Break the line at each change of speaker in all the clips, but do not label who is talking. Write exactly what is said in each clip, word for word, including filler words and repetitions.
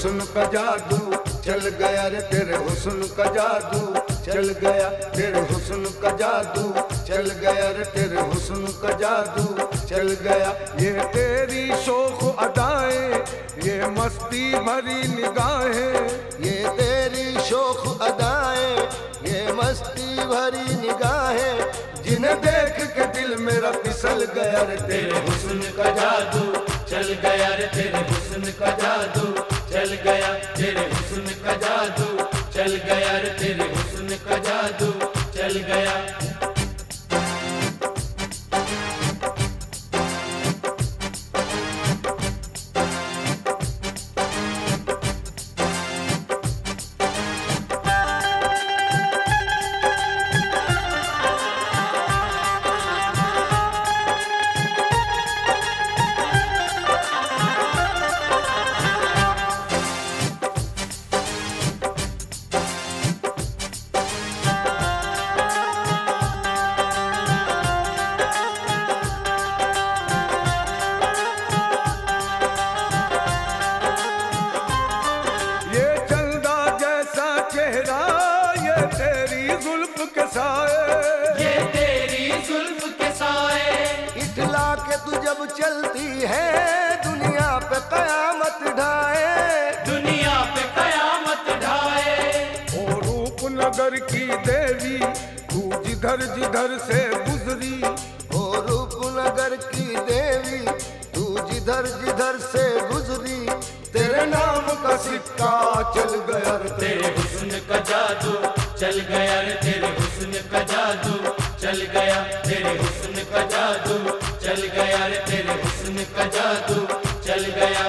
हुस्न का जादू चल गया रे, तेरे हुस्न का जादू चल गया, तेरे हुस्न का जादू चल गया रे, तेरे हुस्न का जादू चल गया। ये तेरी शोख अदाएं, ये मस्ती भरी निगाहें,
ये तेरी शोख अदाएं, ये मस्ती भरी निगाहें,
जिन्हें देख के दिल मेरा फिसल गया रे,
तेरे हुस्न का जादू चल गया रे, तेरे हुस्न का जादू चल गया, तेरे हुस्न का जादू चल गया रे, तेरे हुस्न का जादू चल गया।
चलती है दुनिया पे कयामत ढाए,
दुनिया पे कयामत ढाए।
ओ रूपनगर की देवी तू जिधर जिधर से गुजरी,
ओ रूपनगर की देवी तू जिधर जिधर से गुजरी,
तेरे नाम का सिक्का चल गया रे,
तेरे हुस्न का जादू चल गया रे, तेरे हुस्न का जादू चल गया, तेरे हुस्न का जादू चल गया रे, तेरे हुस्न का जादू चल गया।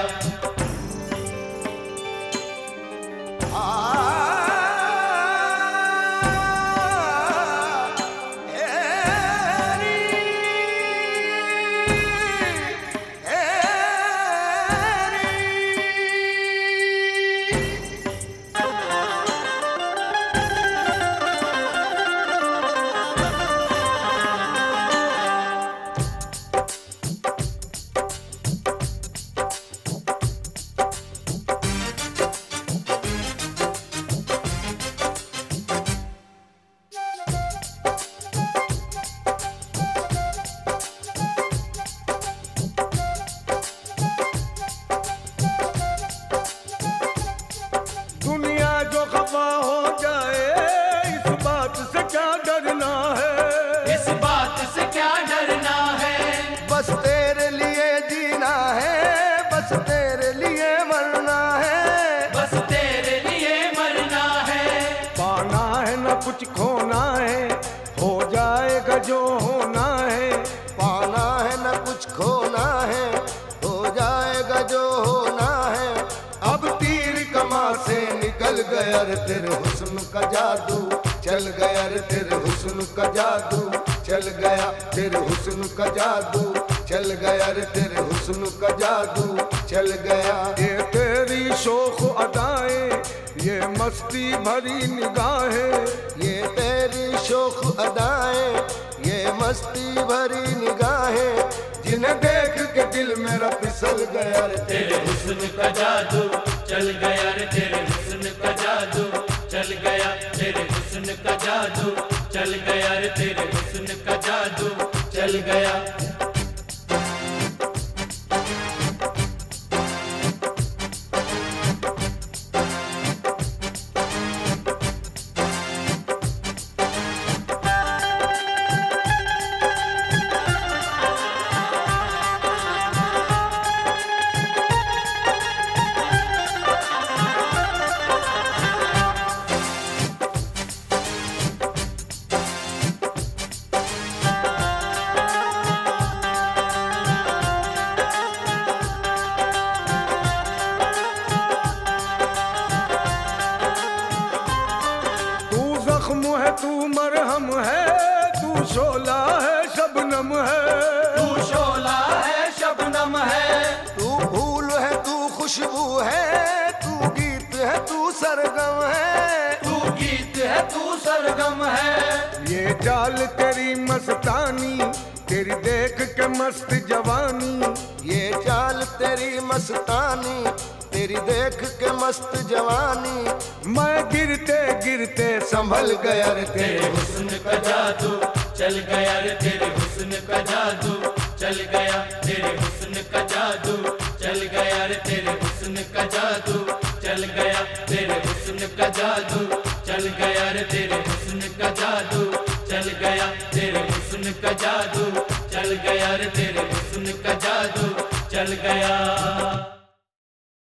बस तेरे लिए जीना है, बस तेरे लिए मरना है,
बस तेरे लिए मरना है।
पाना है न कुछ खोना है, हो जाएगा जो होना है,
पाना है न कुछ खोना है, हो जाएगा जो होना है।
अब तीर कमा से निकल गया रे, तेरे हुस्न का जादू चल गया रे, तेरे हुस्न का जादू चल गया, तेरे हुस्न का जादू चल गया रे, तेरे हुस्न का जादू चल गया। ये तेरी शोख अदाएं, ये मस्ती भरी निगाहें,
ये तेरी शोख अदाएं, ये मस्ती भरी निगाहें,
जिन्हें देख के दिल मेरा फिसल गया रे,
तेरे हुस्न का जादू चल गया रे, तेरे हुस्न का जादू चल गया, तेरे हुस्न का जादू चल गया रे, तेरे हुस्न का जादू चल गया।
तू मरहम है, तू शोला है शबनम है,
तू शोला है शबनम है,
तू फूल है तू खुशबू है, तू गीत है तू सरगम है,
तू गीत है तू सरगम है।
ये चाल तेरी मस्तानी, तेरी देख के मस्त जवानी,
ये चाल तेरी मस्तानी,
तेरी देख के मस्त जवानी
मैं गिरते गिरते
संभल गया रे
तेरे
तेरे
हुस्न का जादू चल गया रे तेरे हुस्न का जादू चल गया तेरे हुस्न का जादू चल गया रे तेरे हुस्न का जादू चल गया तेरे हुस्न का जादू चल गया रे तेरे हुस्न का जादू चल गया तेरे हुस्न का जादू चल गया रे तेरे हुस्न का जादू चल गया।